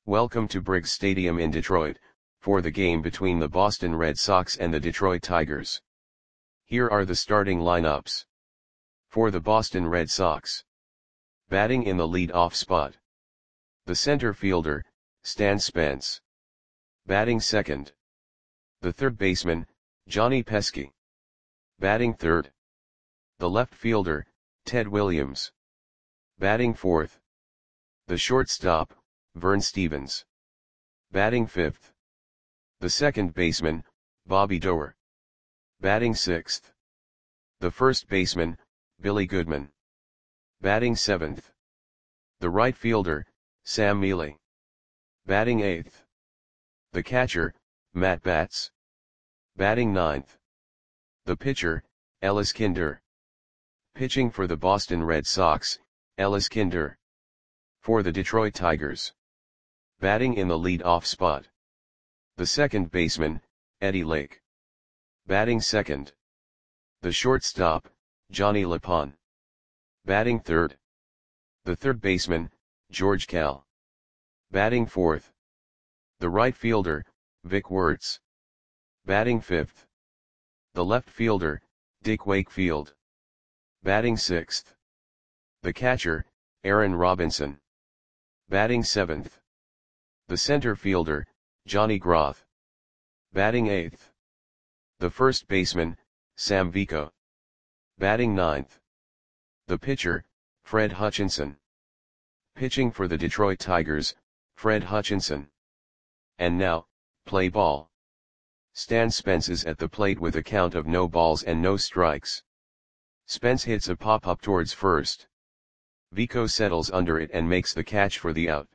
Welcome to Briggs Stadium in Detroit, for the game between the Boston Red Sox and the Detroit Tigers. Here are the starting lineups. For the Boston Red Sox. Batting in the lead-off spot. The center fielder, Stan Spence. Batting second. The third baseman, Johnny Pesky. Batting third. The left fielder, Ted Williams. Batting fourth. The shortstop, Vern Stephens. Batting fifth. The second baseman, Bobby Doerr. Batting sixth. The first baseman, Billy Goodman. Batting seventh. The right fielder, Sam Mele. Batting eighth. The catcher, Matt Batts. Batting ninth. The pitcher, Ellis Kinder. Pitching for the Boston Red Sox, Ellis Kinder. For the Detroit Tigers. Batting in the lead-off spot. The second baseman, Eddie Lake. Batting second. The shortstop, Johnny LePon. Batting third. The third baseman, George Kell. Batting fourth. The right fielder, Vic Wertz. Batting fifth. The left fielder, Dick Wakefield. Batting sixth. The catcher, Aaron Robinson. Batting seventh. The center fielder, Johnny Groth. Batting eighth. The first baseman, Sam Vico. Batting ninth. The pitcher, Fred Hutchinson. Pitching for the Detroit Tigers, Fred Hutchinson. And now, play ball. Stan Spence is at the plate with a count of no balls and no strikes. Spence hits a pop-up towards first. Vico settles under it and makes the catch for the out.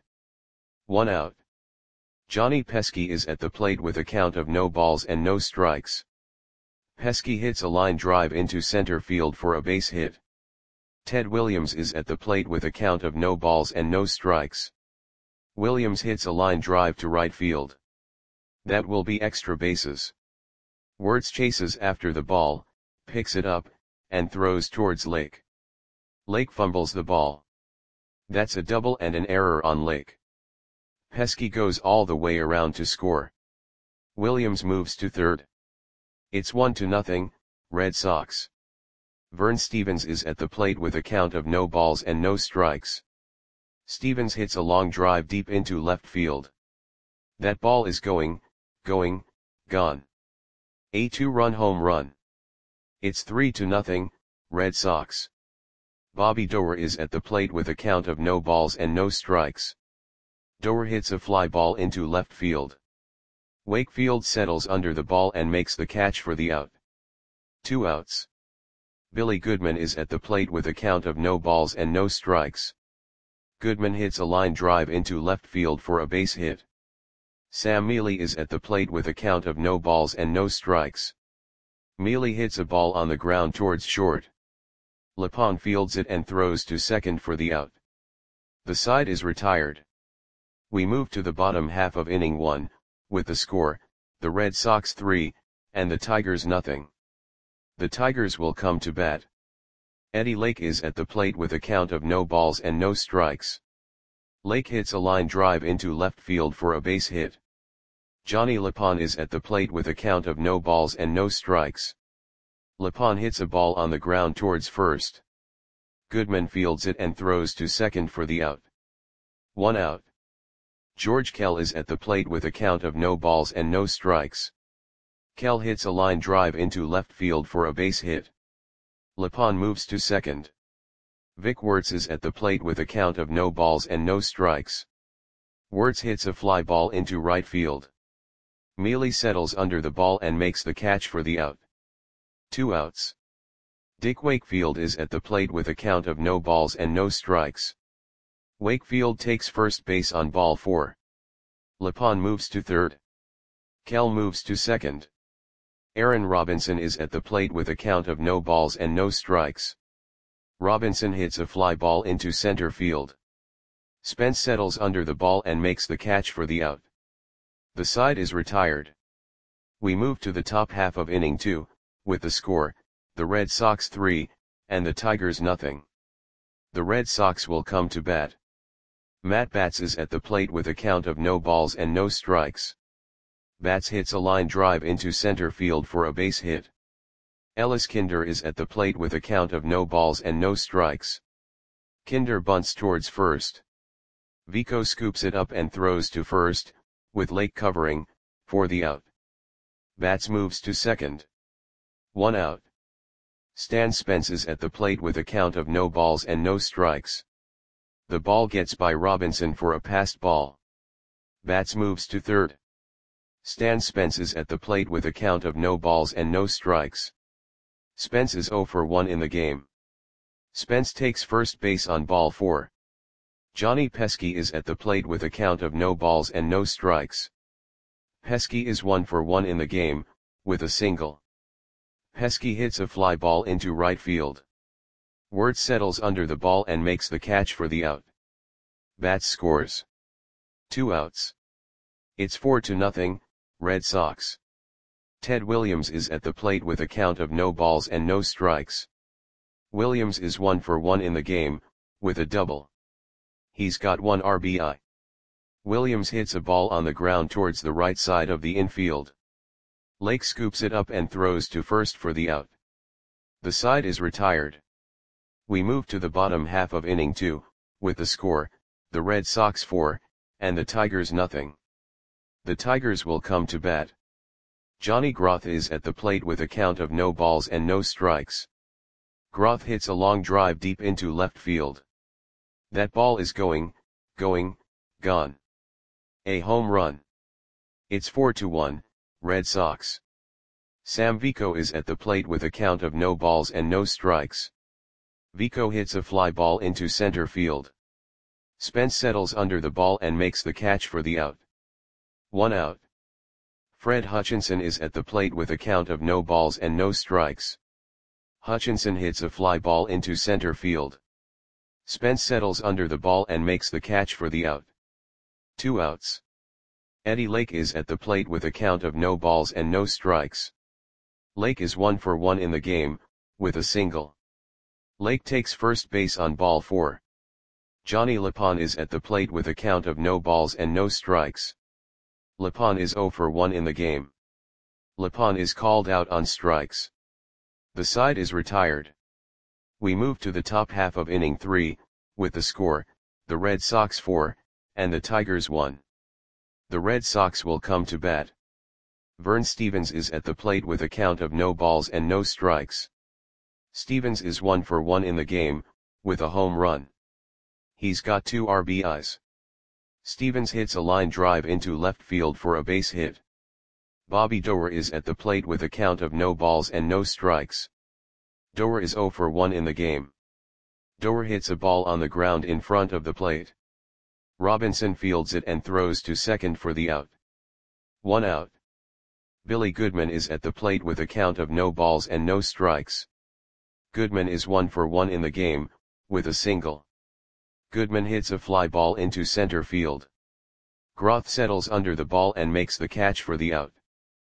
1 out. Johnny Pesky is at the plate with a count of no balls and no strikes. Pesky hits a line drive into center field for a base hit. Ted Williams is at the plate with a count of no balls and no strikes. Williams hits a line drive to right field. That will be extra bases. Wertz chases after the ball, picks it up, and throws towards Lake. Lake fumbles the ball. That's a double and an error on Lake. Pesky goes all the way around to score. Williams moves to third. It's 1-0, Red Sox. Vern Stephens is at the plate with a count of no balls and no strikes. Stephens hits a long drive deep into left field. That ball is gone. A 2-run home run. It's 3-0, Red Sox. Bobby Doerr is at the plate with a count of no balls and no strikes. Doerr hits a fly ball into left field. Wakefield settles under the ball and makes the catch for the out. 2 outs. Billy Goodman is at the plate with a count of no balls and no strikes. Goodman hits a line drive into left field for a base hit. Sam Mele is at the plate with a count of no balls and no strikes. Mele hits a ball on the ground towards short. LePon fields it and throws to second for the out. The side is retired. We move to the bottom half of inning 1, with the score, the Red Sox 3, and the Tigers nothing. The Tigers will come to bat. Eddie Lake is at the plate with a count of no balls and no strikes. Lake hits a line drive into left field for a base hit. Johnny LePon is at the plate with a count of no balls and no strikes. LePon hits a ball on the ground towards first. Goodman fields it and throws to second for the out. 1 out. George Kell is at the plate with a count of no balls and no strikes. Kell hits a line drive into left field for a base hit. LePon moves to second. Vic Wertz is at the plate with a count of no balls and no strikes. Wertz hits a fly ball into right field. Mele settles under the ball and makes the catch for the out. 2 outs. Dick Wakefield is at the plate with a count of no balls and no strikes. Wakefield takes first base on ball 4. LePon moves to third. Kell moves to second. Aaron Robinson is at the plate with a count of no balls and no strikes. Robinson hits a fly ball into center field. Spence settles under the ball and makes the catch for the out. The side is retired. We move to the top half of inning 2, with the score, the Red Sox 3, and the Tigers nothing. The Red Sox will come to bat. Matt Batts is at the plate with a count of no balls and no strikes. Batts hits a line drive into center field for a base hit. Ellis Kinder is at the plate with a count of no balls and no strikes. Kinder bunts towards first. Vico scoops it up and throws to first, with Lake covering, for the out. Batts moves to second. 1 out. Stan Spence is at the plate with a count of no balls and no strikes. The ball gets by Robinson for a passed ball. Batts moves to third. Stan Spence is at the plate with a count of no balls and no strikes. Spence is 0 for 1 in the game. Spence takes first base on ball 4. Johnny Pesky is at the plate with a count of no balls and no strikes. Pesky is 1 for 1 in the game, with a single. Pesky hits a fly ball into right field. Wirtz settles under the ball and makes the catch for the out. Batts scores. 2 outs. It's 4-0, Red Sox. Ted Williams is at the plate with a count of no balls and no strikes. Williams is 1 for 1 in the game, with a double. He's got 1 RBI. Williams hits a ball on the ground towards the right side of the infield. Lake scoops it up and throws to first for the out. The side is retired. We move to the bottom half of inning 2, with the score, the Red Sox 4, and the Tigers nothing. The Tigers will come to bat. Johnny Groth is at the plate with a count of no balls and no strikes. Groth hits a long drive deep into left field. That ball is gone. A home run. It's 4-1, Red Sox. Sam Vico is at the plate with a count of no balls and no strikes. Vico hits a fly ball into center field. Spence settles under the ball and makes the catch for the out. 1 out. Fred Hutchinson is at the plate with a count of no balls and no strikes. Hutchinson hits a fly ball into center field. Spence settles under the ball and makes the catch for the out. 2 outs. Eddie Lake is at the plate with a count of no balls and no strikes. Lake is 1 for 1 in the game, with a single. Lake takes first base on ball 4. Johnny Lapon is at the plate with a count of no balls and no strikes. Lapon is 0 for 1 in the game. Lapon is called out on strikes. The side is retired. We move to the top half of inning 3, with the score, the Red Sox 4, and the Tigers 1. The Red Sox will come to bat. Vern Stevens is at the plate with a count of no balls and no strikes. Stevens is 1 for 1 in the game, with a home run. He's got 2 RBIs. Stevens hits a line drive into left field for a base hit. Bobby Doerr is at the plate with a count of no balls and no strikes. Doerr is 0 for 1 in the game. Doerr hits a ball on the ground in front of the plate. Robinson fields it and throws to second for the out. 1 out. Billy Goodman is at the plate with a count of no balls and no strikes. Goodman is 1 for 1 in the game, with a single. Goodman hits a fly ball into center field. Groth settles under the ball and makes the catch for the out.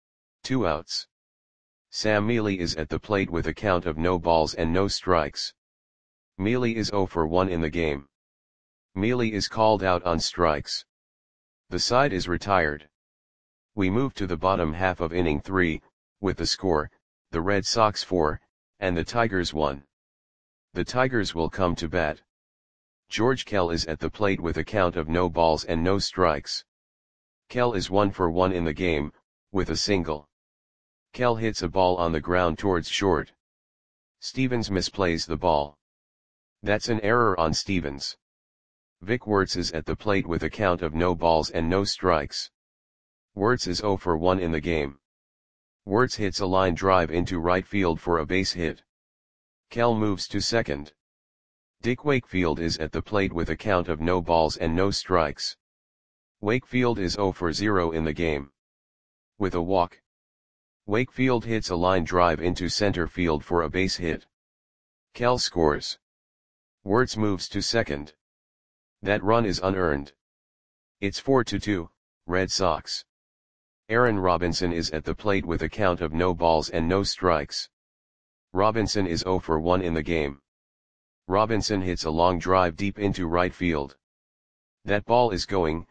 2 outs. Sam Mealy is at the plate with a count of no balls and no strikes. Mealy is 0 for 1 in the game. Mealy is called out on strikes. The side is retired. We move to the bottom half of inning 3, with the score, the Red Sox 4, and the Tigers 1. The Tigers will come to bat. George Kell is at the plate with a count of no balls and no strikes. Kell is 1 for 1 in the game, with a single. Kell hits a ball on the ground towards short. Stevens misplays the ball. That's an error on Stevens. Vic Wirtz is at the plate with a count of no balls and no strikes. Wirtz is 0 for 1 in the game. Wirtz hits a line drive into right field for a base hit. Kell moves to second. Dick Wakefield is at the plate with a count of no balls and no strikes. Wakefield is 0 for 0 in the game. With a walk. Wakefield hits a line drive into center field for a base hit. Kell scores. Wirtz moves to second. That run is unearned. It's 4-2, Red Sox. Aaron Robinson is at the plate with a count of no balls and no strikes. Robinson is 0 for 1 in the game. Robinson hits a long drive deep into right field. That ball is going,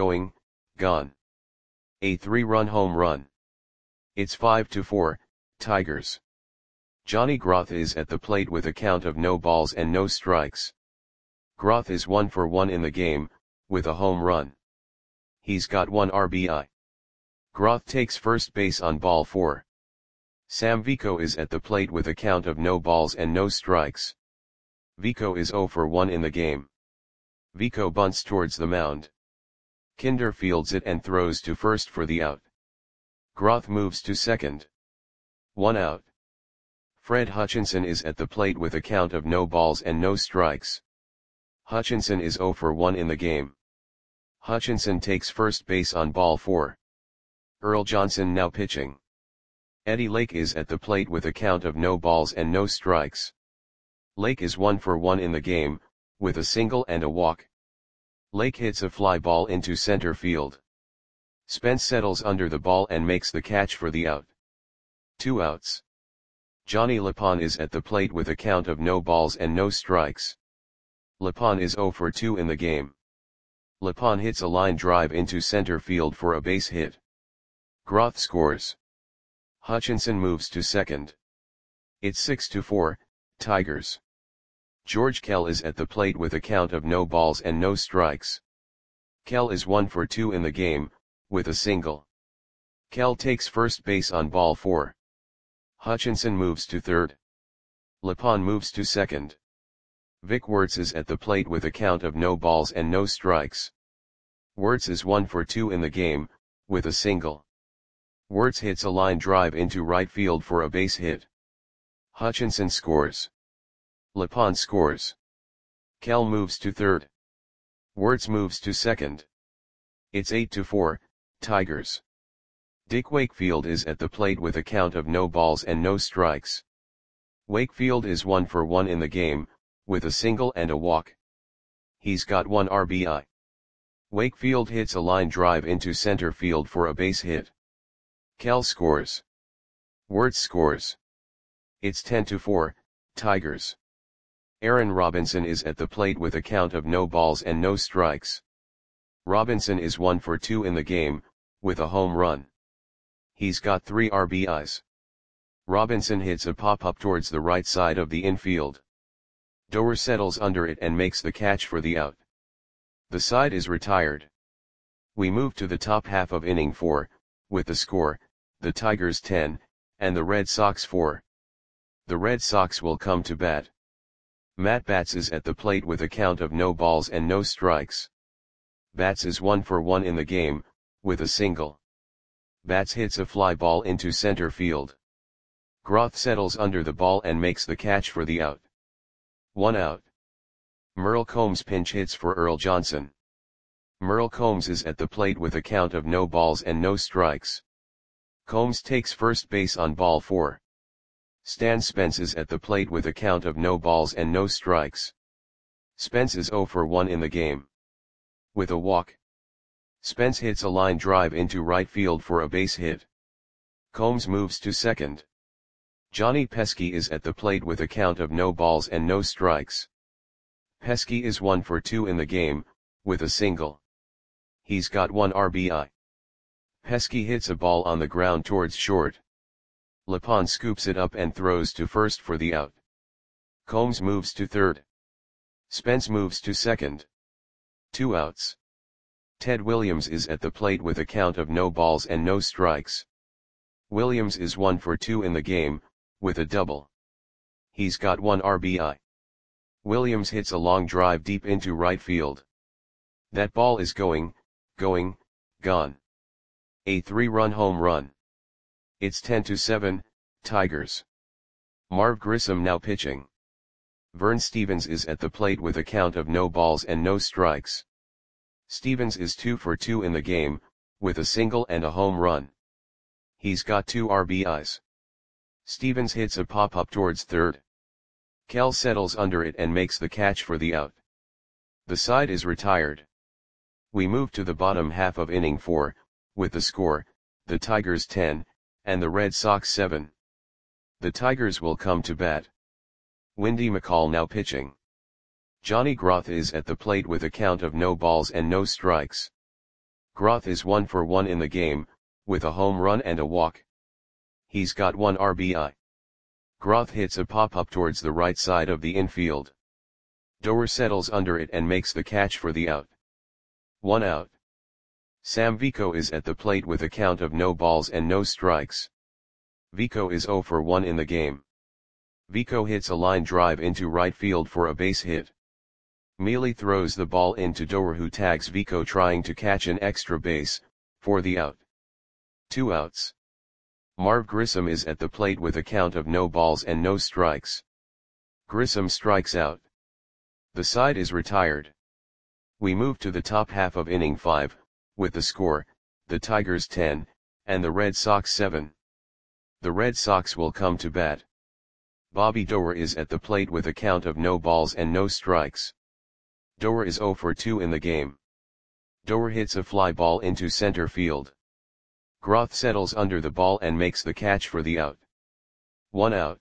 gone. A 3-run home run. It's 5-4, Tigers. Johnny Groth is at the plate with a count of no balls and no strikes. Groth is 1 for 1 in the game, with a home run. He's got 1 RBI. Groth takes first base on ball 4. Sam Vico is at the plate with a count of no balls and no strikes. Vico is 0 for 1 in the game. Vico bunts towards the mound. Kinder fields it and throws to first for the out. Groth moves to second. 1 out. Fred Hutchinson is at the plate with a count of no balls and no strikes. Hutchinson is 0 for 1 in the game. Hutchinson takes first base on ball 4. Earl Johnson now pitching. Eddie Lake is at the plate with a count of no balls and no strikes. Lake is 1 for 1 in the game, with a single and a walk. Lake hits a fly ball into center field. Spence settles under the ball and makes the catch for the out. 2 outs. Johnny Lapon is at the plate with a count of no balls and no strikes. Lapon is 0 for 2 in the game. Lapon hits a line drive into center field for a base hit. Groth scores. Hutchinson moves to second. It's 6-4, Tigers. George Kell is at the plate with a count of no balls and no strikes. Kell is 1 for 2 in the game, with a single. Kell takes first base on ball 4. Hutchinson moves to third. Lapon moves to second. Vic Wertz is at the plate with a count of no balls and no strikes. Wertz is 1 for 2 in the game, with a single. Wertz hits a line drive into right field for a base hit. Hutchinson scores. Lapon scores. Kell moves to third. Wertz moves to second. It's 8-4, Tigers. Dick Wakefield is at the plate with a count of no balls and no strikes. Wakefield is 1 for 1 in the game, with a single and a walk. He's got 1 RBI. Wakefield hits a line drive into center field for a base hit. Kell scores. Wertz scores. It's 10-4, Tigers. Aaron Robinson is at the plate with a count of no balls and no strikes. Robinson is 1 for 2 in the game, with a home run. He's got 3 RBIs. Robinson hits a pop-up towards the right side of the infield. Doer settles under it and makes the catch for the out. The side is retired. We move to the top half of inning 4, with the score, the Tigers 10, and the Red Sox 4. The Red Sox will come to bat. Matt Batts is at the plate with a count of no balls and no strikes. Batts is 1 for 1 in the game, with a single. Batts hits a fly ball into center field. Groth settles under the ball and makes the catch for the out. 1 out. Merle Combs pinch hits for Earl Johnson. Merle Combs is at the plate with a count of no balls and no strikes. Combs takes first base on ball 4. Stan Spence is at the plate with a count of no balls and no strikes. Spence is 0 for 1 in the game. With a walk. Spence hits a line drive into right field for a base hit. Combs moves to second. Johnny Pesky is at the plate with a count of no balls and no strikes. Pesky is 1 for 2 in the game, with a single. He's got 1 RBI. Pesky hits a ball on the ground towards short. Lapon scoops it up and throws to first for the out. Combs moves to third. Spence moves to second. 2 outs. Ted Williams is at the plate with a count of no balls and no strikes. Williams is 1 for 2 in the game, with a double. He's got 1 RBI. Williams hits a long drive deep into right field. That ball is going, gone. A 3-run home run. It's 10-7, Tigers. Marv Grissom now pitching. Vern Stevens is at the plate with a count of no balls and no strikes. Stevens is 2 for 2 in the game, with a single and a home run. He's got 2 RBIs. Stevens hits a pop-up towards third. Kell settles under it and makes the catch for the out. The side is retired. We move to the bottom half of inning 4, with the score, the Tigers 10, and the Red Sox 7. The Tigers will come to bat. Windy McCall now pitching. Johnny Groth is at the plate with a count of no balls and no strikes. Groth is 1 for 1 in the game, with a home run and a walk. He's got 1 RBI. Groth hits a pop-up towards the right side of the infield. Doer settles under it and makes the catch for the out. 1 out. Sam Vico is at the plate with a count of no balls and no strikes. Vico is 0 for 1 in the game. Vico hits a line drive into right field for a base hit. Mealy throws the ball into Doer, who tags Vico trying to catch an extra base, for the out. 2 outs. Marv Grissom is at the plate with a count of no balls and no strikes. Grissom strikes out. The side is retired. We move to the top half of inning 5, with the score, the Tigers 10, and the Red Sox 7. The Red Sox will come to bat. Bobby Doer is at the plate with a count of no balls and no strikes. Doer is 0 for 2 in the game. Doer hits a fly ball into center field. Groth settles under the ball and makes the catch for the out. 1 out.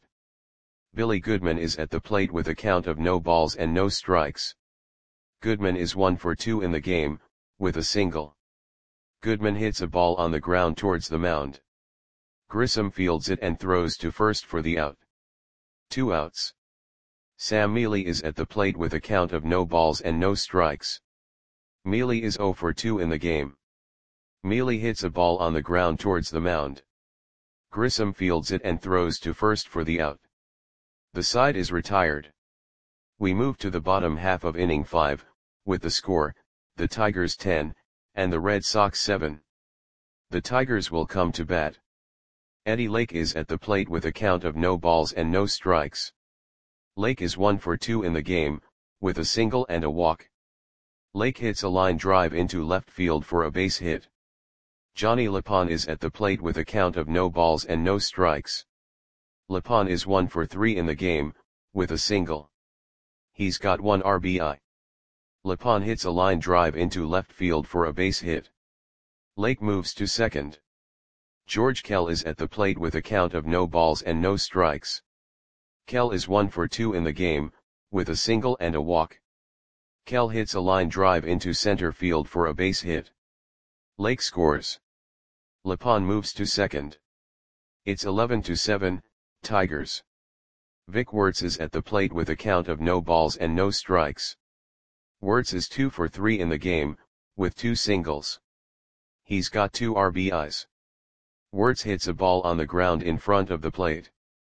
Billy Goodman is at the plate with a count of no balls and no strikes. Goodman is 1 for 2 in the game, with a single. Goodman hits a ball on the ground towards the mound. Grissom fields it and throws to first for the out. 2 outs. Sam Mealy is at the plate with a count of no balls and no strikes. Mealy is 0 for 2 in the game. Mealy hits a ball on the ground towards the mound. Grissom fields it and throws to first for the out. The side is retired. We move to the bottom half of inning 5, with the score, the Tigers 10, and the Red Sox 7. The Tigers will come to bat. Eddie Lake is at the plate with a count of no balls and no strikes. Lake is 1 for 2 in the game, with a single and a walk. Lake hits a line drive into left field for a base hit. Johnny Lapon is at the plate with a count of no balls and no strikes. Lapon is 1 for 3 in the game, with a single. He's got 1 RBI. Lapon hits a line drive into left field for a base hit. Lake moves to second. George Kell is at the plate with a count of no balls and no strikes. Kell is 1 for 2 in the game, with a single and a walk. Kell hits a line drive into center field for a base hit. Lake scores. Lapon moves to second. It's 11-7, Tigers. Vic Wertz is at the plate with a count of no balls and no strikes. Wertz is 2 for 3 in the game, with 2 singles. He's got 2 RBIs. Wertz hits a ball on the ground in front of the plate.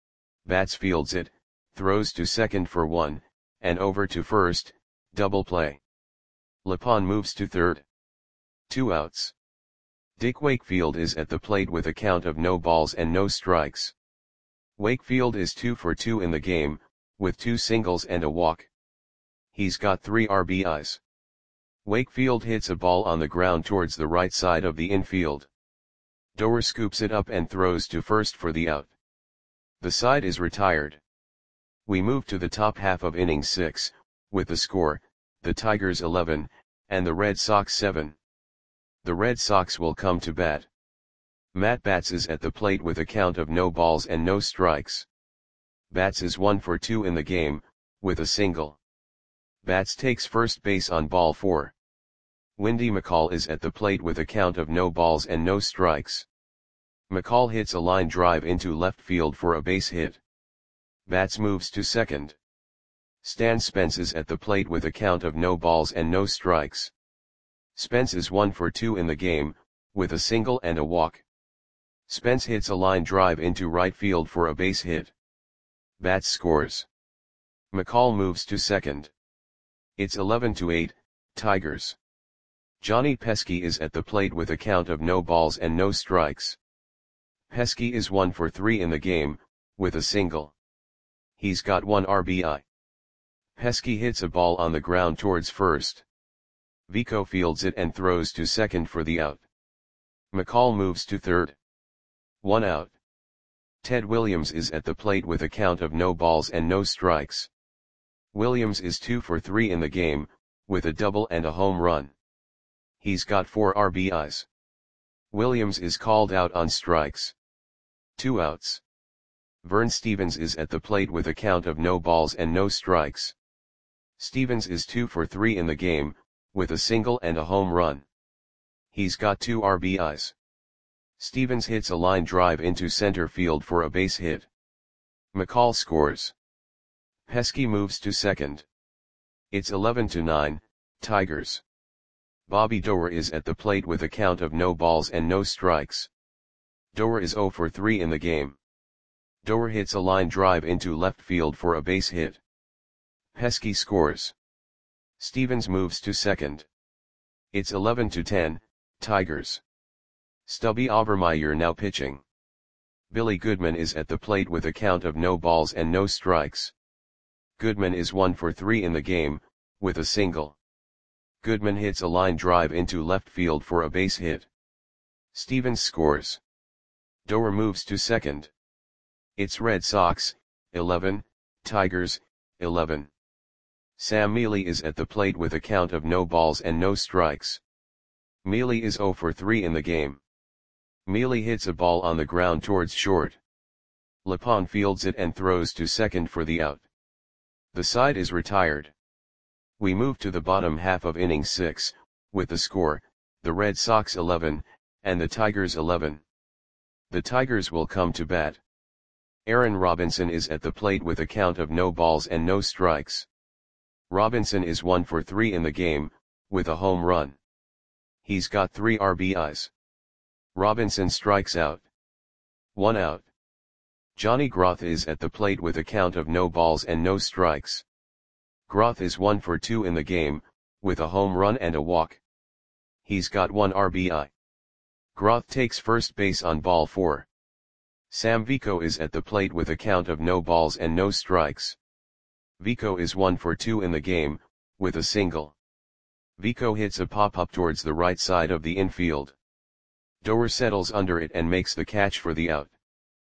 Bats fields it, throws to second for 1, and over to first, double play. Lapon moves to third. 2 outs. Dick Wakefield is at the plate with a count of no balls and no strikes. Wakefield is 2 for 2 in the game, with 2 singles and a walk. He's got 3 RBIs. Wakefield hits a ball on the ground towards the right side of the infield. Doer scoops it up and throws to first for the out. The side is retired. We move to the top half of inning 6, with the score, the Tigers 11, and the Red Sox 7. The Red Sox will come to bat. Matt Batts is at the plate with a count of no balls and no strikes. Batts is 1 for 2 in the game, with a single. Batts takes first base on ball 4. Windy McCall is at the plate with a count of no balls and no strikes. McCall hits a line drive into left field for a base hit. Batts moves to second. Stan Spence is at the plate with a count of no balls and no strikes. Spence is 1 for 2 in the game, with a single and a walk. Spence hits a line drive into right field for a base hit. Batts scores. McCall moves to second. It's 11-8, Tigers. Johnny Pesky is at the plate with a count of no balls and no strikes. Pesky is 1 for 3 in the game, with a single. He's got 1 RBI. Pesky hits a ball on the ground towards first. Vico fields it and throws to second for the out. McCall moves to third. 1 out. Ted Williams is at the plate with a count of no balls and no strikes. Williams is 2 for 3 in the game, with a double and a home run. He's got 4 RBIs. Williams is called out on strikes. 2 outs. Vern Stevens is at the plate with a count of no balls and no strikes. Stevens is 2 for 3 in the game, with a single and a home run. He's got 2 RBIs. Stevens hits a line drive into center field for a base hit. McCall scores. Pesky moves to second. It's 11-9, Tigers. Bobby Doerr is at the plate with a count of no balls and no strikes. Doerr is 0 for 3 in the game. Doerr hits a line drive into left field for a base hit. Pesky scores. Stevens moves to second. It's 11-10, Tigers. Stubby Overmeyer now pitching. Billy Goodman is at the plate with a count of no balls and no strikes. Goodman is 1 for 3 in the game, with a single. Goodman hits a line drive into left field for a base hit. Stevens scores. Doerr moves to second. It's Red Sox, 11, Tigers, 11. Sam Mealy is at the plate with a count of no balls and no strikes. Mealy is 0 for 3 in the game. Mealy hits a ball on the ground towards short. Lepon fields it and throws to second for the out. The side is retired. We move to the bottom half of inning 6, with the score, the Red Sox 11, and the Tigers 11. The Tigers will come to bat. Aaron Robinson is at the plate with a count of no balls and no strikes. Robinson is 1 for 3 in the game, with a home run. He's got 3 RBIs. Robinson strikes out. 1 out. Johnny Groth is at the plate with a count of no balls and no strikes. Groth is 1 for 2 in the game, with a home run and a walk. He's got 1 RBI. Groth takes first base on ball 4. Sam Vico is at the plate with a count of no balls and no strikes. Vico is 1 for 2 in the game, with a single. Vico hits a pop-up towards the right side of the infield. Doerr settles under it and makes the catch for the out.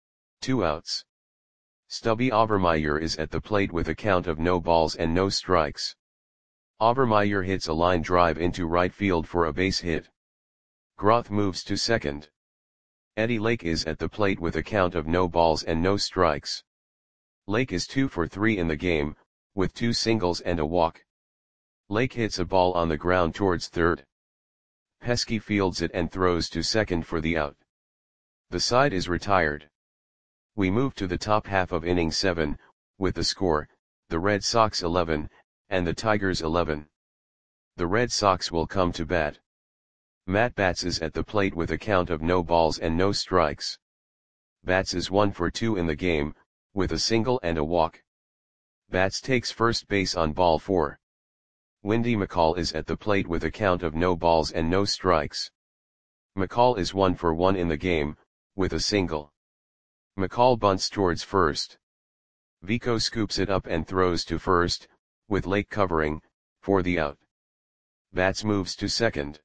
2 outs. Stubby Overmeyer is at the plate with a count of no balls and no strikes. Overmeyer hits a line drive into right field for a base hit. Groth moves to second. Eddie Lake is at the plate with a count of no balls and no strikes. Lake is 2 for 3 in the game, with 2 singles and a walk. Lake hits a ball on the ground towards third. Pesky fields it and throws to second for the out. The side is retired. We move to the top half of inning 7, with the score, the Red Sox 11, and the Tigers 11. The Red Sox will come to bat. Matt Batts is at the plate with a count of no balls and no strikes. Batts is 1 for 2 in the game, with a single and a walk. Batts takes first base on ball 4. Windy McCall is at the plate with a count of no balls and no strikes. McCall is 1 for 1 in the game, with a single. McCall bunts towards first. Vico scoops it up and throws to first, with Lake covering, for the out. Batts moves to second.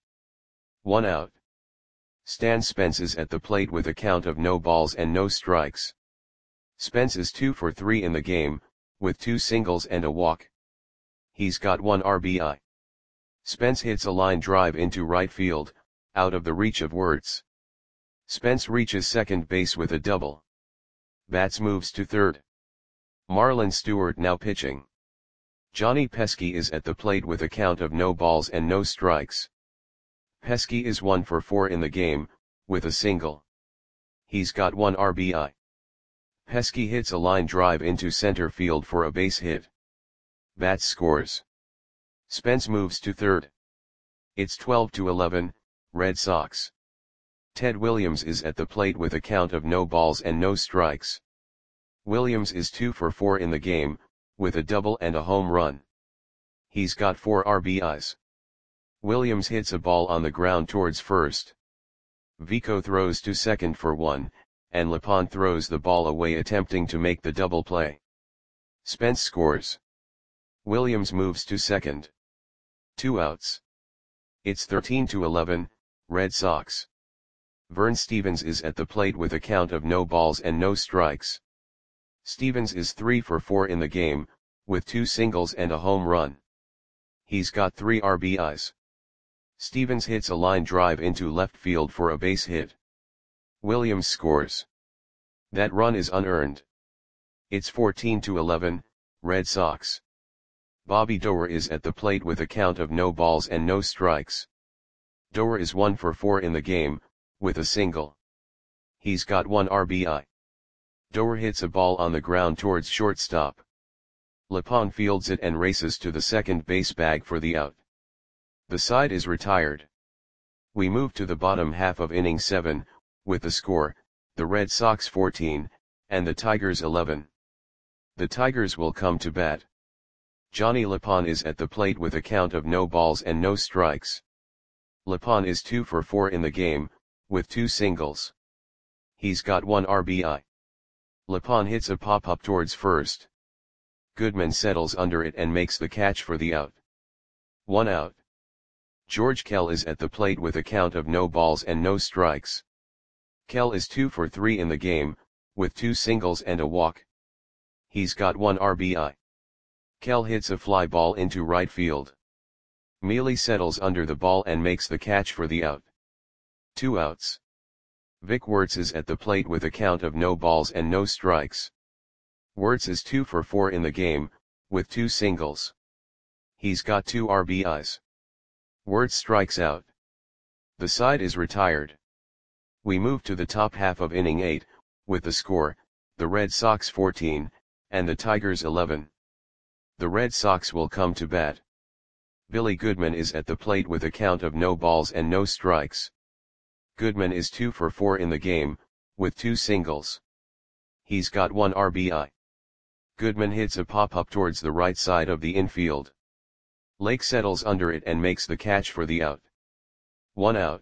1 out. Stan Spence is at the plate with a count of no balls and no strikes. Spence is 2 for 3 in the game, with 2 singles and a walk. He's got 1 RBI. Spence hits a line drive into right field, out of the reach of Wirtz. Spence reaches second base with a double. Batts moves to third. Marlon Stewart now pitching. Johnny Pesky is at the plate with a count of no balls and no strikes. Pesky is 1 for 4 in the game, with a single. He's got 1 RBI. Pesky hits a line drive into center field for a base hit. Batts scores. Spence moves to third. It's 12-11, Red Sox. Ted Williams is at the plate with a count of no balls and no strikes. Williams is 2 for 4 in the game, with a double and a home run. He's got 4 RBIs. Williams hits a ball on the ground towards first. Vico throws to second for 1, and Lepon throws the ball away attempting to make the double play. Spence scores. Williams moves to second. 2 outs. It's 13-11, Red Sox. Vern Stevens is at the plate with a count of no balls and no strikes. Stevens is 3 for 4 in the game, with 2 singles and a home run. He's got 3 RBIs. Stevens hits a line drive into left field for a base hit. Williams scores. That run is unearned. It's 14-11, Red Sox. Bobby Doerr is at the plate with a count of no balls and no strikes. Doerr is 1 for 4 in the game, with a single. He's got 1 RBI. Doerr hits a ball on the ground towards shortstop. Lepond fields it and races to the second base bag for the out. The side is retired. We move to the bottom half of inning 7, with the score, the Red Sox 14, and the Tigers 11. The Tigers will come to bat. Johnny Lepond is at the plate with a count of no balls and no strikes. Lepond is 2 for 4 in the game, with 2 singles. He's got 1 RBI. Lepond hits a pop-up towards first. Goodman settles under it and makes the catch for the out. 1 out. George Kell is at the plate with a count of no balls and no strikes. Kell is 2 for 3 in the game, with 2 singles and a walk. He's got 1 RBI. Kell hits a fly ball into right field. Mealy settles under the ball and makes the catch for the out. 2 outs. Vic Wertz is at the plate with a count of no balls and no strikes. Wertz is 2 for 4 in the game, with 2 singles. He's got 2 RBIs. Wertz strikes out. The side is retired. We move to the top half of inning 8, with the score, the Red Sox 14, and the Tigers 11. The Red Sox will come to bat. Billy Goodman is at the plate with a count of no balls and no strikes. Goodman is 2 for 4 in the game, with 2 singles. He's got 1 RBI. Goodman hits a pop-up towards the right side of the infield. Lake settles under it and makes the catch for the out. 1 out.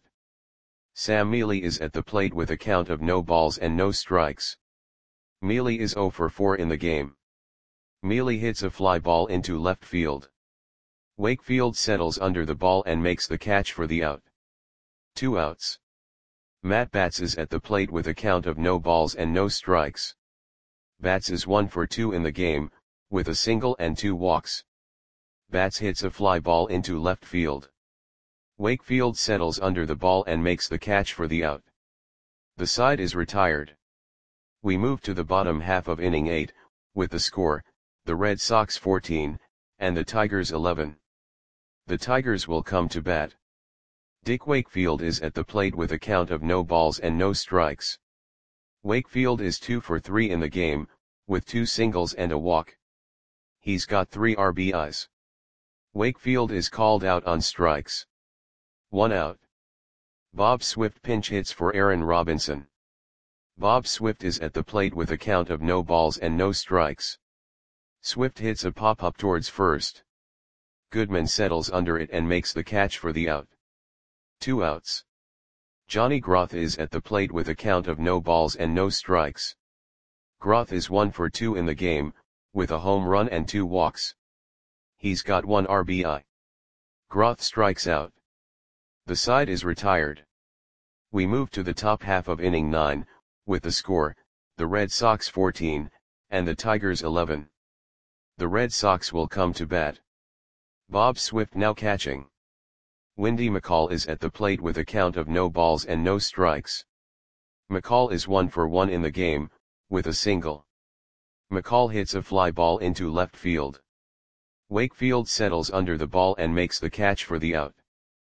Sam Mealy is at the plate with a count of no balls and no strikes. Mealy is 0 for 4 in the game. Mealy hits a fly ball into left field. Wakefield settles under the ball and makes the catch for the out. 2 outs. Matt Batts is at the plate with a count of no balls and no strikes. Batts is 1 for 2 in the game, with a single and 2 walks. Batts hits a fly ball into left field. Wakefield settles under the ball and makes the catch for the out. The side is retired. We move to the bottom half of inning 8, with the score, the Red Sox 14, and the Tigers 11. The Tigers will come to bat. Dick Wakefield is at the plate with a count of no balls and no strikes. Wakefield is 2 for 3 in the game, with 2 singles and a walk. He's got 3 RBIs. Wakefield is called out on strikes. 1 out. Bob Swift pinch hits for Aaron Robinson. Bob Swift is at the plate with a count of no balls and no strikes. Swift hits a pop-up towards first. Goodman settles under it and makes the catch for the out. 2 outs. Johnny Groth is at the plate with a count of no balls and no strikes. Groth is 1 for 2 in the game, with a home run and 2 walks. He's got 1 RBI. Groth strikes out. The side is retired. We move to the top half of inning 9, with the score, the Red Sox 14, and the Tigers 11. The Red Sox will come to bat. Bob Swift now catching. Windy McCall is at the plate with a count of no balls and no strikes. McCall is 1 for 1 in the game, with a single. McCall hits a fly ball into left field. Wakefield settles under the ball and makes the catch for the out.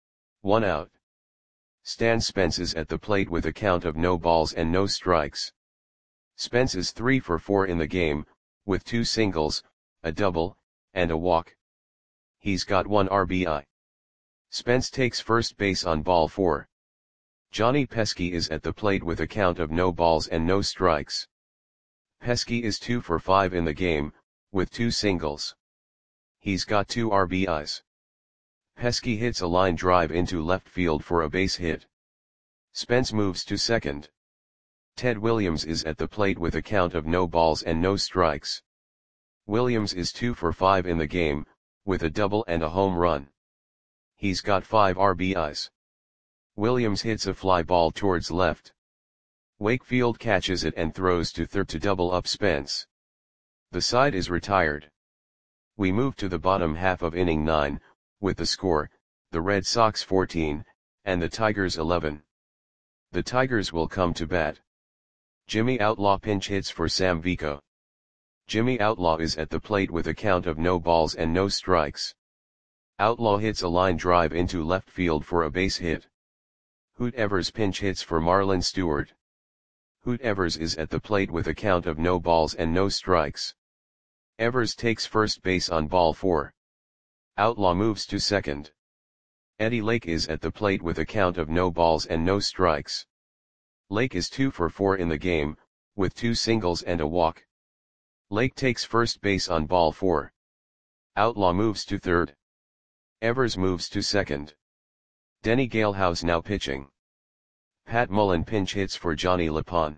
1 out. Stan Spence is at the plate with a count of no balls and no strikes. Spence is 3 for 4 in the game, with 2 singles, a double, and a walk. He's got 1 RBI. Spence takes first base on ball 4. Johnny Pesky is at the plate with a count of no balls and no strikes. Pesky is 2 for 5 in the game, with 2 singles. He's got 2 RBIs. Pesky hits a line drive into left field for a base hit. Spence moves to second. Ted Williams is at the plate with a count of no balls and no strikes. Williams is 2 for 5 in the game, with a double and a home run. He's got 5 RBIs. Williams hits a fly ball towards left. Wakefield catches it and throws to third to double up Spence. The side is retired. We move to the bottom half of inning 9, with the score, the Red Sox 14, and the Tigers 11. The Tigers will come to bat. Jimmy Outlaw pinch hits for Sam Vico. Jimmy Outlaw is at the plate with a count of no balls and no strikes. Outlaw hits a line drive into left field for a base hit. Hoot Evers pinch hits for Marlon Stewart. Hoot Evers is at the plate with a count of no balls and no strikes. Evers takes first base on ball 4. Outlaw moves to second. Eddie Lake is at the plate with a count of no balls and no strikes. Lake is 2 for 4 in the game, with 2 singles and a walk. Lake takes first base on ball 4. Outlaw moves to third. Evers moves to second. Denny Galehouse now pitching. Pat Mullen pinch hits for Johnny Lapon.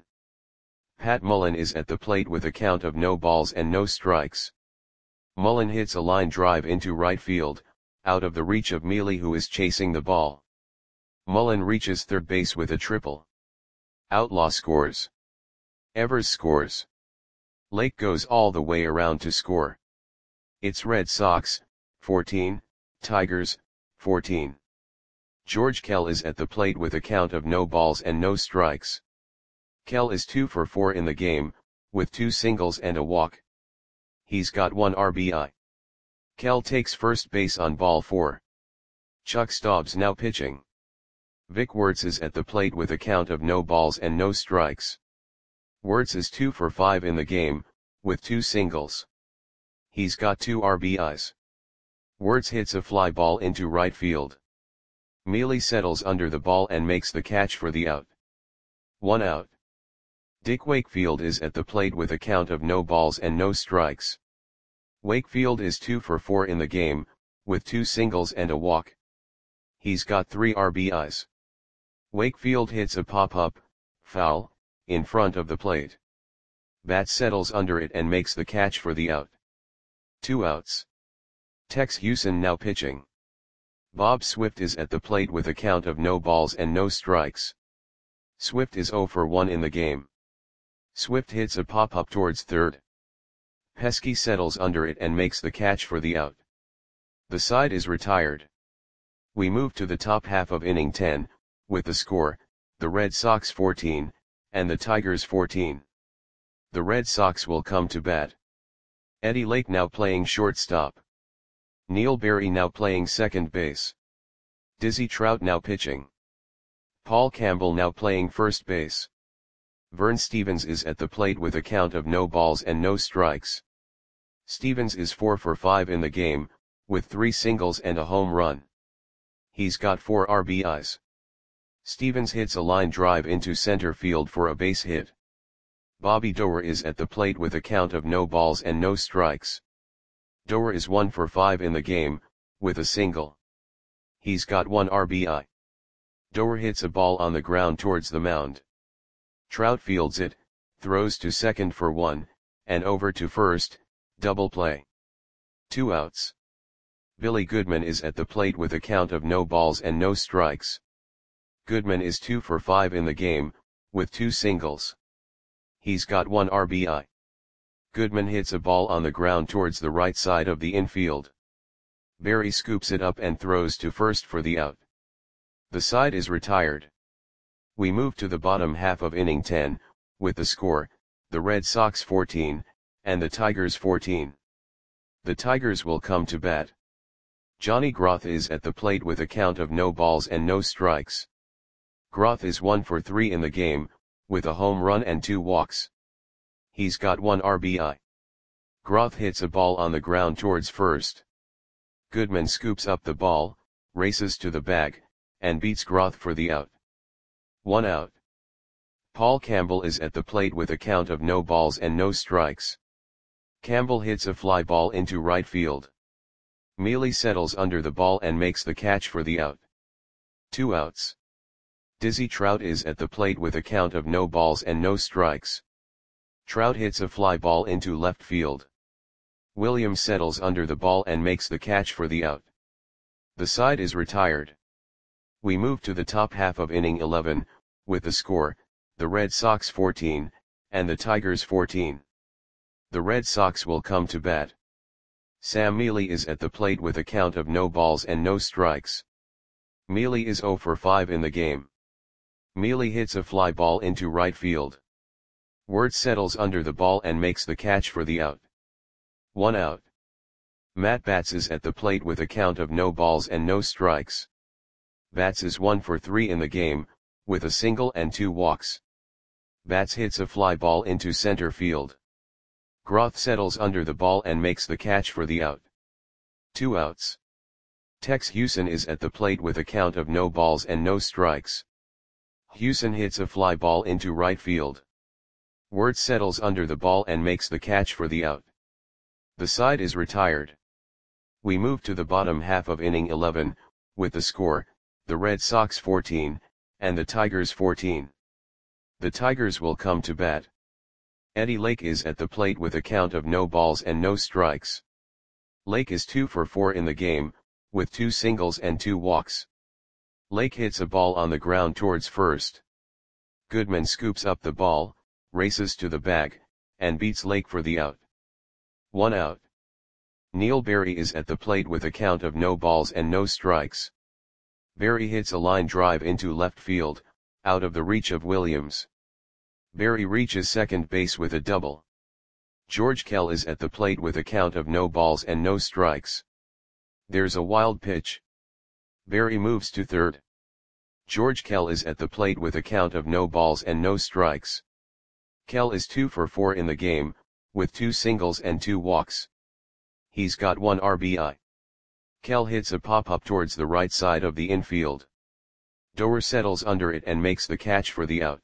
Pat Mullen is at the plate with a count of no balls and no strikes. Mullen hits a line drive into right field, out of the reach of Mealy, who is chasing the ball. Mullen reaches third base with a triple. Outlaw scores. Evers scores. Lake goes all the way around to score. It's Red Sox, 14, Tigers, 14. George Kell is at the plate with a count of no balls and no strikes. Kell is 2 for 4 in the game, with 2 singles and a walk. He's got 1 RBI. Kell takes first base on ball 4. Chuck Stobbs now pitching. Vic Wertz is at the plate with a count of no balls and no strikes. Wertz is 2 for 5 in the game, with 2 singles. He's got 2 RBIs. Wertz hits a fly ball into right field. Mealy settles under the ball and makes the catch for the out. 1 out. Dick Wakefield is at the plate with a count of no balls and no strikes. Wakefield is 2 for 4 in the game, with 2 singles and a walk. He's got 3 RBIs. Wakefield hits a pop-up, foul, in front of the plate. Bat settles under it and makes the catch for the out. 2 outs. Tex Hewson now pitching. Bob Swift is at the plate with a count of no balls and no strikes. Swift is 0 for 1 in the game. Swift hits a pop-up towards third. Pesky settles under it and makes the catch for the out. The side is retired. We move to the top half of inning 10, with the score, the Red Sox 14, and the Tigers 14. The Red Sox will come to bat. Eddie Lake now playing shortstop. Neil Berry now playing second base. Dizzy Trout now pitching. Paul Campbell now playing first base. Vern Stevens is at the plate with a count of no balls and no strikes. Stevens is 4 for 5 in the game, with 3 singles and a home run. He's got 4 RBIs. Stevens hits a line drive into center field for a base hit. Bobby Doerr is at the plate with a count of no balls and no strikes. Doerr is 1 for 5 in the game, with a single. He's got 1 RBI. Doerr hits a ball on the ground towards the mound. Trout fields it, throws to second for 1, and over to first, double play. 2 outs. Billy Goodman is at the plate with a count of no balls and no strikes. Goodman is 2 for 5 in the game, with 2 singles. He's got 1 RBI. Goodman hits a ball on the ground towards the right side of the infield. Berry scoops it up and throws to first for the out. The side is retired. We move to the bottom half of inning 10, with the score, the Red Sox 14, and the Tigers 14. The Tigers will come to bat. Johnny Groth is at the plate with a count of no balls and no strikes. Groth is 1 for 3 in the game, with a home run and 2 walks. He's got 1 RBI. Groth hits a ball on the ground towards first. Goodman scoops up the ball, races to the bag, and beats Groth for the out. 1 out. Paul Campbell is at the plate with a count of no balls and no strikes. Campbell hits a fly ball into right field. Mealy settles under the ball and makes the catch for the out. 2 outs. Dizzy Trout is at the plate with a count of no balls and no strikes. Trout hits a fly ball into left field. Williams settles under the ball and makes the catch for the out. The side is retired. We move to the top half of inning 11, with the score, the Red Sox 14, and the Tigers 14. The Red Sox will come to bat. Sam Mealy is at the plate with a count of no balls and no strikes. Mealy is 0 for 5 in the game. Mealy hits a fly ball into right field. Wertz settles under the ball and makes the catch for the out. 1 out. Matt Batts is at the plate with a count of no balls and no strikes. Batts is 1 for 3 in the game, with a single and 2 walks. Batts hits a fly ball into center field. Groth settles under the ball and makes the catch for the out. 2 outs. Tex Hewson is at the plate with a count of no balls and no strikes. Hewson hits a fly ball into right field. Wertz settles under the ball and makes the catch for the out. The side is retired. We move to the bottom half of inning 11, with the score, the Red Sox 14, and the Tigers 14. The Tigers will come to bat. Eddie Lake is at the plate with a count of no balls and no strikes. Lake is 2 for 4 in the game, with 2 singles and 2 walks. Lake hits a ball on the ground towards first. Goodman scoops up the ball, races to the bag, and beats Lake for the out. 1 out. Neil Berry is at the plate with a count of no balls and no strikes. Berry hits a line drive into left field, out of the reach of Williams. Berry reaches second base with a double. George Kell is at the plate with a count of no balls and no strikes. There's a wild pitch. Berry moves to third. George Kell is at the plate with a count of no balls and no strikes. Kell is 2 for 4 in the game, with 2 singles and 2 walks. He's got 1 RBI. Kell hits a pop-up towards the right side of the infield. Doer settles under it and makes the catch for the out.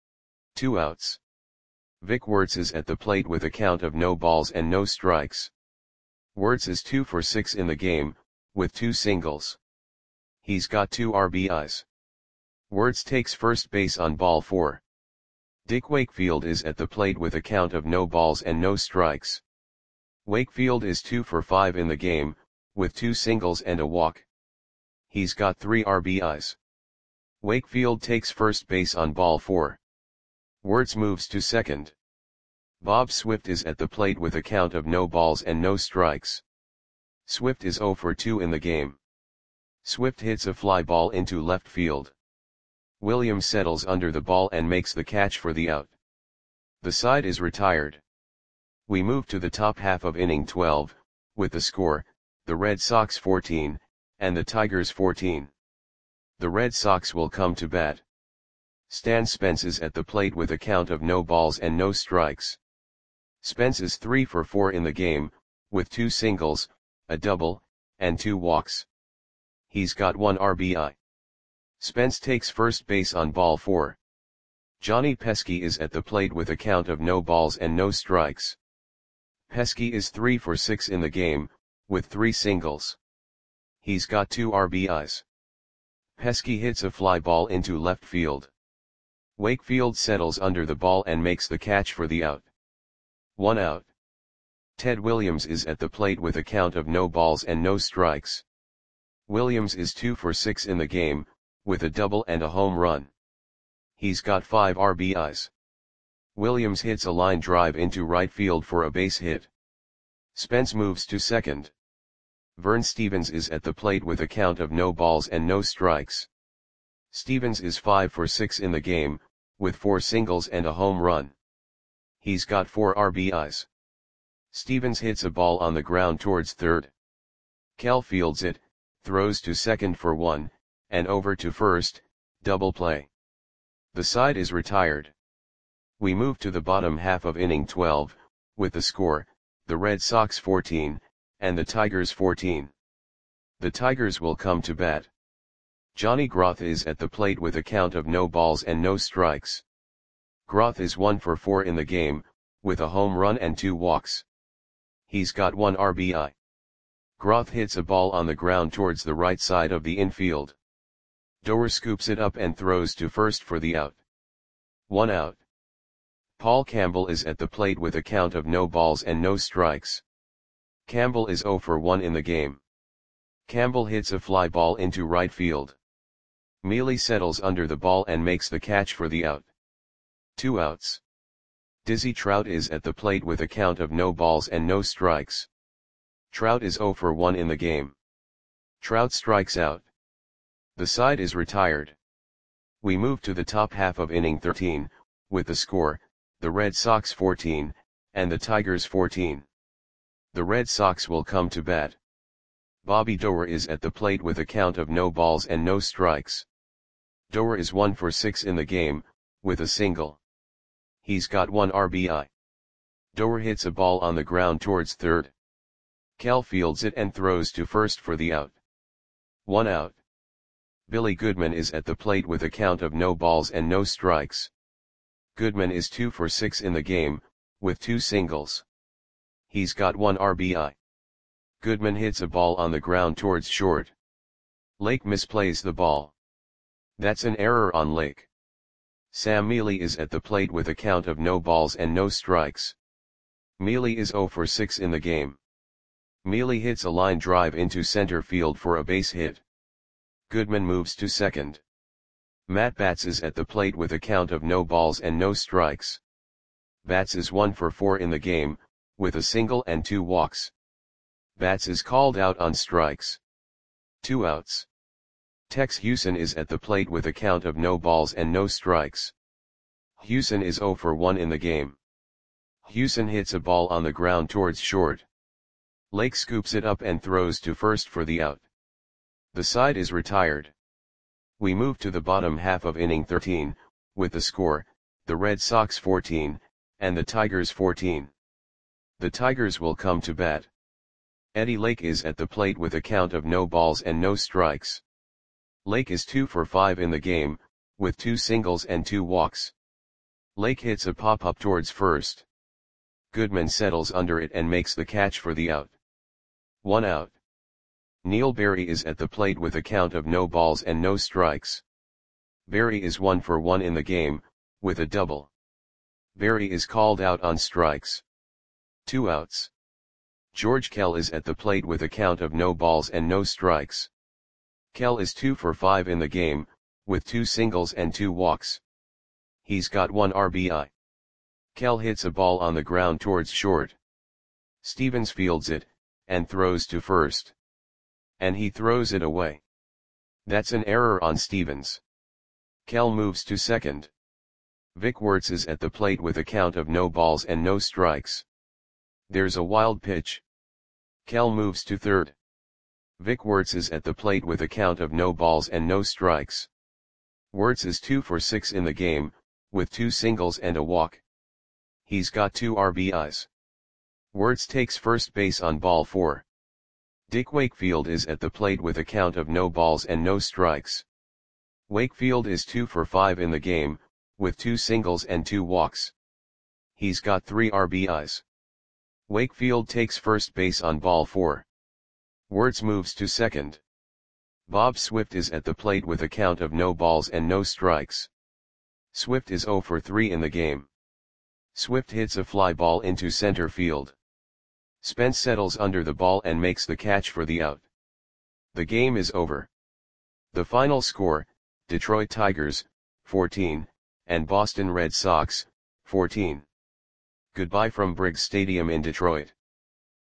2 outs. Vic Wertz is at the plate with a count of no balls and no strikes. Wertz is 2 for 6 in the game, with 2 singles. He's got 2 RBIs. Wertz takes first base on ball 4. Dick Wakefield is at the plate with a count of no balls and no strikes. Wakefield is 2 for 5 in the game, with 2 singles and a walk. He's got 3 RBIs. Wakefield takes first base on ball 4. Wertz moves to second. Bob Swift is at the plate with a count of no balls and no strikes. Swift is 0 for 2 in the game. Swift hits a fly ball into left field. Williams settles under the ball and makes the catch for the out. The side is retired. We move to the top half of inning 12, with the score, the Red Sox 14, and the Tigers 14. The Red Sox will come to bat. Stan Spence is at the plate with a count of no balls and no strikes. Spence is 3 for 4 in the game, with 2 singles, a double, and 2 walks. He's got 1 RBI. Spence takes first base on ball 4. Johnny Pesky is at the plate with a count of no balls and no strikes. Pesky is 3 for 6 in the game, with 3 singles. He's got 2 RBIs. Pesky hits a fly ball into left field. Wakefield settles under the ball and makes the catch for the out. 1 out. Ted Williams is at the plate with a count of no balls and no strikes. Williams is 2 for 6 in the game, with a double and a home run. He's got 5 RBIs. Williams hits a line drive into right field for a base hit. Spence moves to second. Vern Stevens is at the plate with a count of no balls and no strikes. Stevens is 5 for 6 in the game, with 4 singles and a home run. He's got 4 RBIs. Stevens hits a ball on the ground towards third. Kell fields it, throws to second for 1, and over to first, double play. The side is retired. We move to the bottom half of inning 12, with the score, the Red Sox 14, and the Tigers 14. The Tigers will come to bat. Johnny Groth is at the plate with a count of no balls and no strikes. Groth is 1 for 4 in the game, with a home run and 2 walks. He's got 1 RBI. Groth hits a ball on the ground towards the right side of the infield. Doer scoops it up and throws to first for the out. 1 out. Paul Campbell is at the plate with a count of no balls and no strikes. Campbell is 0 for 1 in the game. Campbell hits a fly ball into right field. Mealy settles under the ball and makes the catch for the out. 2 outs. Dizzy Trout is at the plate with a count of no balls and no strikes. Trout is 0 for 1 in the game. Trout strikes out. The side is retired. We move to the top half of inning 13, with the score, the Red Sox 14, and the Tigers 14. The Red Sox will come to bat. Bobby Doerr is at the plate with a count of no balls and no strikes. Doerr is 1 for 6 in the game, with a single. He's got 1 RBI. Doerr hits a ball on the ground towards third. Kell fields it and throws to first for the out. 1 out. Billy Goodman is at the plate with a count of no balls and no strikes. Goodman is 2 for 6 in the game, with 2 singles. He's got 1 RBI. Goodman hits a ball on the ground towards short. Lake misplays the ball. That's an error on Lake. Sam Mealy is at the plate with a count of no balls and no strikes. Mealy is 0 for 6 in the game. Mealy hits a line drive into center field for a base hit. Goodman moves to second. Matt Batts is at the plate with a count of no balls and no strikes. Batts is 1 for 4 in the game, with a single and 2 walks. Batts is called out on strikes. 2 outs. Tex Hewson is at the plate with a count of no balls and no strikes. Hewson is 0 for 1 in the game. Hewson hits a ball on the ground towards short. Lake scoops it up and throws to first for the out. The side is retired. We move to the bottom half of inning 13, with the score, the Red Sox 14, and the Tigers 14. The Tigers will come to bat. Eddie Lake is at the plate with a count of no balls and no strikes. Lake is 2 for 5 in the game, with 2 singles and 2 walks. Lake hits a pop-up towards first. Goodman settles under it and makes the catch for the out. 1 out. Neil Berry is at the plate with a count of no balls and no strikes. Berry is 1 for 1 in the game, with a double. Berry is called out on strikes. 2 outs. George Kell is at the plate with a count of no balls and no strikes. Kell is 2 for 5 in the game, with 2 singles and 2 walks. He's got 1 RBI. Kell hits a ball on the ground towards short. Stevens fields it, and throws to first. And he throws it away. That's an error on Stevens. Kell moves to second. Vic Wertz is at the plate with a count of no balls and no strikes. There's a wild pitch. Kell moves to third. Vic Wertz is at the plate with a count of no balls and no strikes. Wertz is 2 for 6 in the game, with 2 singles and a walk. He's got 2 RBIs. Wertz takes first base on ball 4. Dick Wakefield is at the plate with a count of no balls and no strikes. Wakefield is 2 for 5 in the game, with 2 singles and 2 walks. He's got 3 RBIs. Wakefield takes first base on ball 4. Wertz moves to second. Bob Swift is at the plate with a count of no balls and no strikes. Swift is 0 for 3 in the game. Swift hits a fly ball into center field. Spence settles under the ball and makes the catch for the out. The game is over. The final score, Detroit Tigers, 14, and Boston Red Sox, 14. Goodbye from Briggs Stadium in Detroit.